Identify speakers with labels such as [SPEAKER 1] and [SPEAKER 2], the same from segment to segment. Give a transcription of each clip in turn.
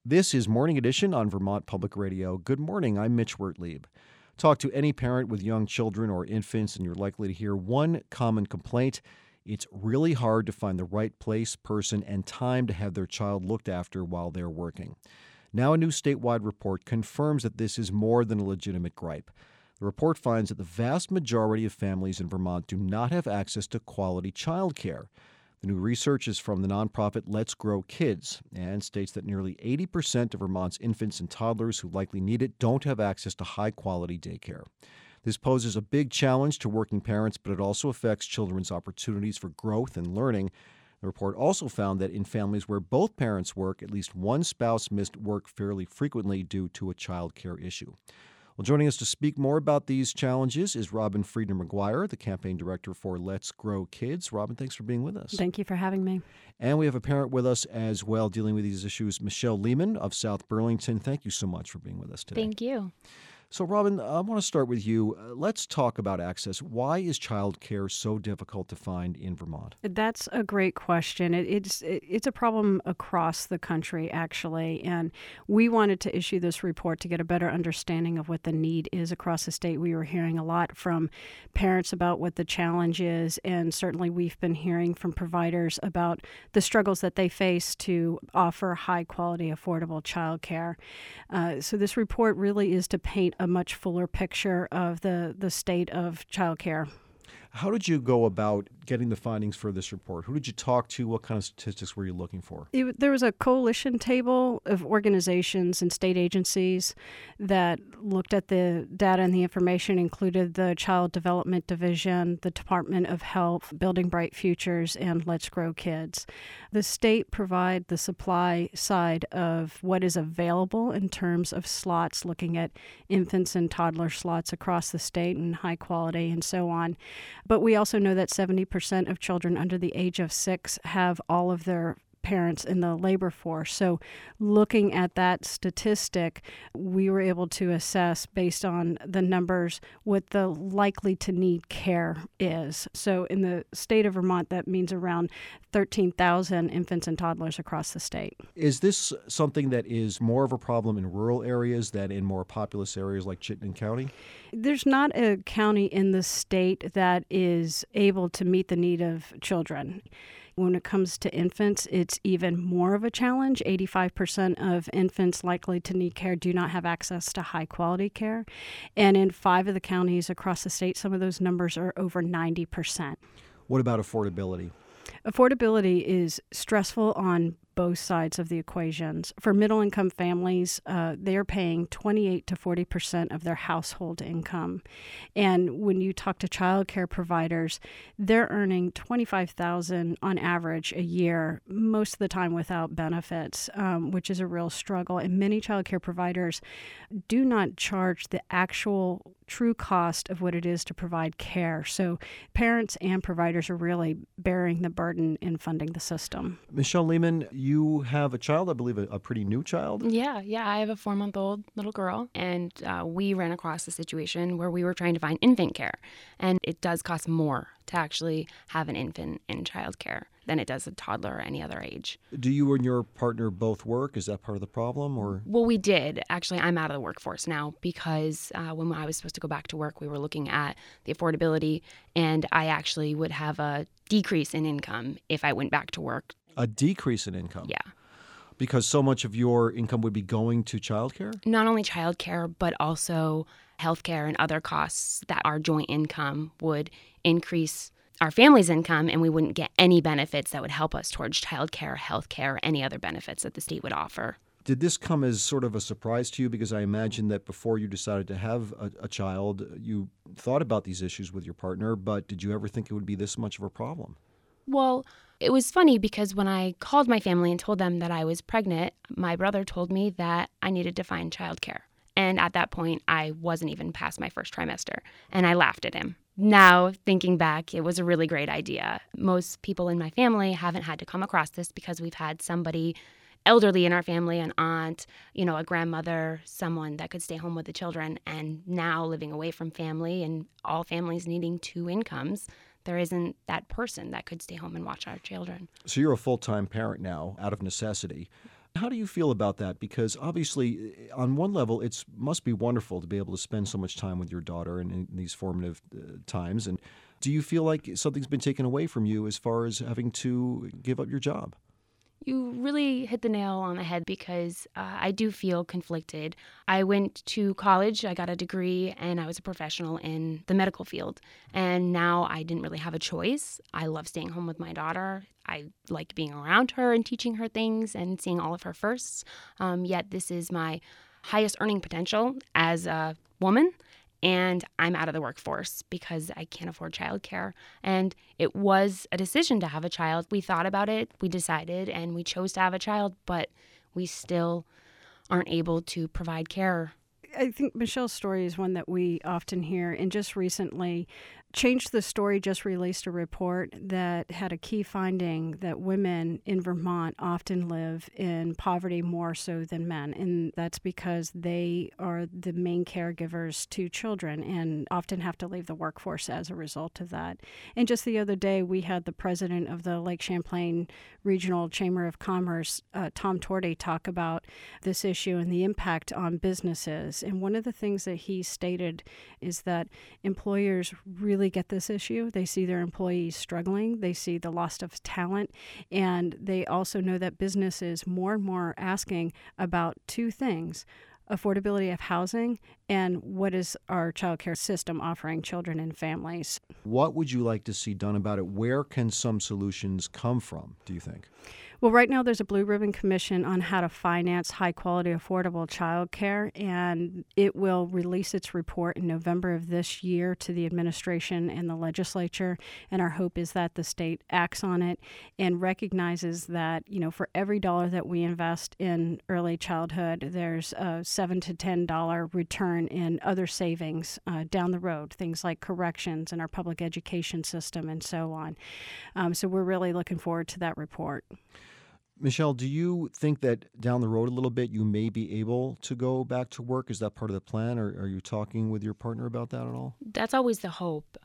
[SPEAKER 1] This is Morning Edition on Vermont Public Radio. Good morning, I'm Mitch Wertlieb. Talk to any parent with young children or infants, and you're likely to hear one common complaint. It's really hard to find the right place, person, and time to have their child looked after while they're working. Now, a new statewide report confirms that this is more than a legitimate gripe. The report finds that the vast majority of families in Vermont do not have access to quality child care. The new research is from the nonprofit Let's Grow Kids and states that nearly 80% of Vermont's infants and toddlers who likely need it don't have access to high-quality daycare. This poses a big challenge to working parents, but it also affects children's opportunities for growth and learning. The report also found that in families where both parents work, at least one spouse missed work fairly frequently due to a child care issue. Well, joining us to speak more about these challenges is Robin Friedner-McGuire, the campaign director for Let's Grow Kids. Robin, thanks for being with us.
[SPEAKER 2] Thank you for having me.
[SPEAKER 1] And we have a parent with us as well dealing with these issues, Michelle Lehman of South Burlington. Thank you so much for being with us today.
[SPEAKER 3] Thank you.
[SPEAKER 1] So, Robin, I want to start with you. Let's talk about access. Why is child care so difficult to find in Vermont?
[SPEAKER 2] That's a great question. It's a problem across the country, actually, and we wanted to issue this report to get a better understanding of what the need is across the state. We were hearing a lot from parents about what the challenge is, and certainly we've been hearing from providers about the struggles that they face to offer high-quality, affordable child care. So this report really is to paint a much fuller picture of the state of child care.
[SPEAKER 1] How did you go about getting the findings for this report? Who did you talk to? What kind of statistics were you looking for?
[SPEAKER 2] There was a coalition table of organizations and state agencies that looked at the data and the information, included the Child Development Division, the Department of Health, Building Bright Futures, and Let's Grow Kids. The state provide the supply side of what is available in terms of slots, looking at infants and toddler slots across the state and high quality and so on. But we also know that 70% of children under the age of 6 have all of their parents in the labor force. So looking at that statistic, we were able to assess based on the numbers what the likely to need care is. So in the state of Vermont, that means around 13,000 infants and toddlers across the state.
[SPEAKER 1] Is this something that is more of a problem in rural areas than in more populous areas like Chittenden County?
[SPEAKER 2] There's not a county in the state that is able to meet the need of children. When it comes to infants, it's even more of a challenge. 85% of infants likely to need care do not have access to high-quality care. And in 5 of the counties across the state, some of those numbers are over 90%.
[SPEAKER 1] What about affordability?
[SPEAKER 2] Affordability is stressful on both sides of the equations. For middle-income families, they're paying 28 to 40% of their household income. And when you talk to child care providers, they're earning $25,000 on average a year, most of the time without benefits, which is a real struggle. And many child care providers do not charge the actual true cost of what it is to provide care. So parents and providers are really bearing the burden in funding the system.
[SPEAKER 1] Michelle Lehman, you have a child, I believe a pretty new child?
[SPEAKER 3] Yeah. I have a 4-month-old little girl, and we ran across a situation where we were trying to find infant care, and it does cost more to actually have an infant in child care than it does a toddler or any other age.
[SPEAKER 1] Do you and your partner both work? Is that part of the problem? Or
[SPEAKER 3] Well, we did. Actually, I'm out of the workforce now because when I was supposed to go back to work, we were looking at the affordability, and I actually would have a decrease in income if I went back to work.
[SPEAKER 1] A decrease in income?
[SPEAKER 3] Yeah.
[SPEAKER 1] Because so much of your income would be going to childcare?
[SPEAKER 3] Not only childcare, but also healthcare and other costs that our joint income would increase our family's income, and we wouldn't get any benefits that would help us towards childcare, healthcare, or any other benefits that the state would offer.
[SPEAKER 1] Did this come as sort of a surprise to you? Because I imagine that before you decided to have a child, you thought about these issues with your partner, but did you ever think it would be this much of a problem?
[SPEAKER 3] Well, it was funny because when I called my family and told them that I was pregnant, my brother told me that I needed to find childcare. And at that point, I wasn't even past my first trimester, and I laughed at him. Now, thinking back, it was a really great idea. Most people in my family haven't had to come across this because we've had somebody elderly in our family, an aunt, a grandmother, someone that could stay home with the children. And now living away from family and all families needing 2 incomes, there isn't that person that could stay home and watch our children.
[SPEAKER 1] So you're a full-time parent now out of necessity. How do you feel about that? Because obviously, on one level, it must be wonderful to be able to spend so much time with your daughter in these formative times. And do you feel like something's been taken away from you as far as having to give up your job?
[SPEAKER 3] You really hit the nail on the head because I do feel conflicted. I went to college, I got a degree, and I was a professional in the medical field. And now I didn't really have a choice. I love staying home with my daughter. I like being around her and teaching her things and seeing all of her firsts. Yet this is my highest earning potential as a woman. And I'm out of the workforce because I can't afford childcare. And it was a decision to have a child. We thought about it, we decided, and we chose to have a child, but we still aren't able to provide care.
[SPEAKER 2] I think Michelle's story is one that we often hear. And just recently, Change the Story just released a report that had a key finding that women in Vermont often live in poverty more so than men. And that's because they are the main caregivers to children and often have to leave the workforce as a result of that. And just the other day, we had the president of the Lake Champlain Regional Chamber of Commerce, Tom Torday, talk about this issue and the impact on businesses. And one of the things that he stated is that employers really get this issue. They see their employees struggling. They see the loss of talent. And they also know that businesses more and more are asking about two things: affordability of housing and what is our child care system offering children and families.
[SPEAKER 1] What would you like to see done about it? Where can some solutions come from, do you think?
[SPEAKER 2] Well, right now there's a Blue Ribbon Commission on how to finance high-quality, affordable child care, and it will release its report in November of this year to the administration and the legislature, and our hope is that the state acts on it and recognizes that, for every dollar that we invest in early childhood, there's a $7 to $10 return in other savings down the road, things like corrections in our public education system and so on. So we're really looking forward to that report.
[SPEAKER 1] Michelle, do you think that down the road a little bit you may be able to go back to work? Is that part of the plan, or are you talking with your partner about that at all?
[SPEAKER 3] That's always the hope.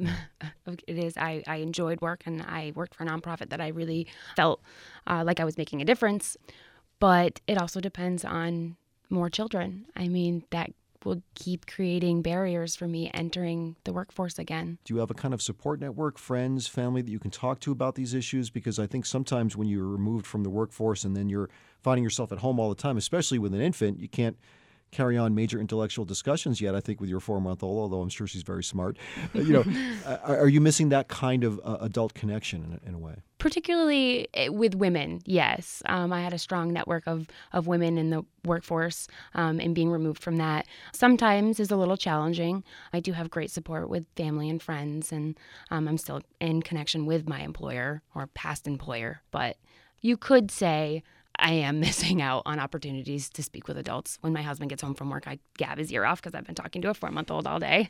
[SPEAKER 3] It is. I enjoyed work, and I worked for a nonprofit that I really felt like I was making a difference. But it also depends on more children. I mean, that will keep creating barriers for me entering the workforce again.
[SPEAKER 1] Do you have a kind of support network, friends, family that you can talk to about these issues? Because I think sometimes when you're removed from the workforce and then you're finding yourself at home all the time, especially with an infant, you can't carry on major intellectual discussions yet, I think, with your 4-month-old, although I'm sure she's very smart. Are you missing that kind of adult connection in a way?
[SPEAKER 3] Particularly with women, yes. I had a strong network of women in the workforce, and being removed from that sometimes is a little challenging. I do have great support with family and friends, and I'm still in connection with my employer or past employer. But you could say I am missing out on opportunities to speak with adults. When my husband gets home from work, I gab his ear off because I've been talking to a 4-month-old all day.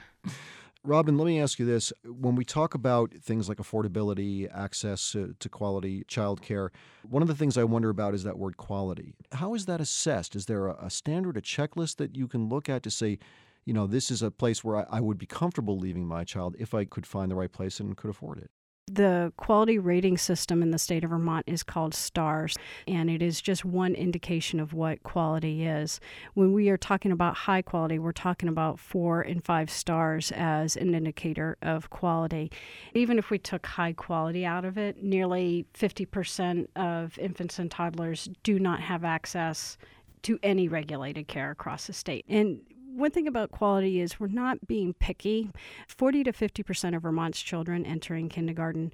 [SPEAKER 1] Robin, let me ask you this. When we talk about things like affordability, access to quality child care, one of the things I wonder about is that word quality. How is that assessed? Is there a standard, a checklist that you can look at to say, this is a place where I would be comfortable leaving my child if I could find the right place and could afford it?
[SPEAKER 2] The quality rating system in the state of Vermont is called STARS, and it is just one indication of what quality is. When we are talking about high quality, we're talking about 4 and 5 stars as an indicator of quality. Even if we took high quality out of it, nearly 50% of infants and toddlers do not have access to any regulated care across the state. And one thing about quality is we're not being picky. 40 to 50% of Vermont's children are entering kindergarten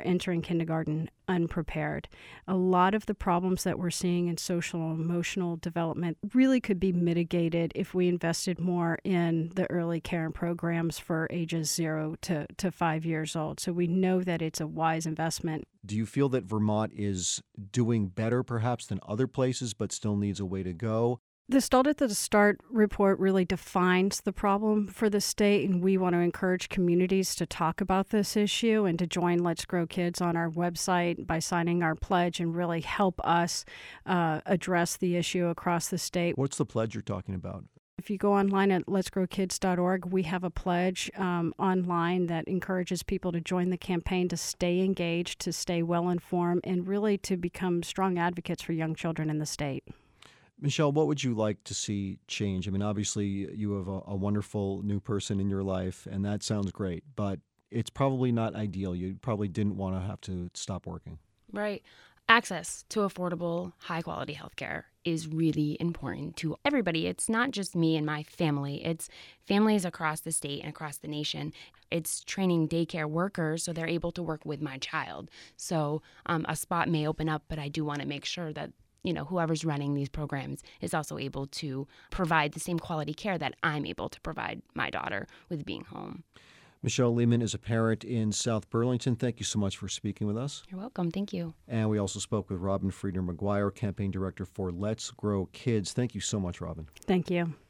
[SPEAKER 2] unprepared. A lot of the problems that we're seeing in social and emotional development really could be mitigated if we invested more in the early care programs for ages 0 to 5 years old. So we know that it's a wise investment.
[SPEAKER 1] Do you feel that Vermont is doing better perhaps than other places but still needs a way to go?
[SPEAKER 2] The Stalled at the Start report really defines the problem for the state, and we want to encourage communities to talk about this issue and to join Let's Grow Kids on our website by signing our pledge and really help us address the issue across the state.
[SPEAKER 1] What's the pledge you're talking about?
[SPEAKER 2] If if you go online at letsgrowkids.org, we have a pledge online that encourages people to join the campaign, to stay engaged, to stay well informed, and really to become strong advocates for young children in the state.
[SPEAKER 1] Michelle, what would you like to see change? I mean, obviously, you have a wonderful new person in your life, and that sounds great, but it's probably not ideal. You probably didn't want to have to stop working.
[SPEAKER 3] Right. Access to affordable, high-quality healthcare is really important to everybody. It's not just me and my family. It's families across the state and across the nation. It's training daycare workers so they're able to work with my child. So a spot may open up, but I do want to make sure that whoever's running these programs is also able to provide the same quality care that I'm able to provide my daughter with being home.
[SPEAKER 1] Michelle Lehman is a parent in South Burlington. Thank you so much for speaking with us.
[SPEAKER 3] You're welcome. Thank you.
[SPEAKER 1] And we also spoke with Robin Friedner McGuire, campaign director for Let's Grow Kids. Thank you so much, Robin.
[SPEAKER 2] Thank you.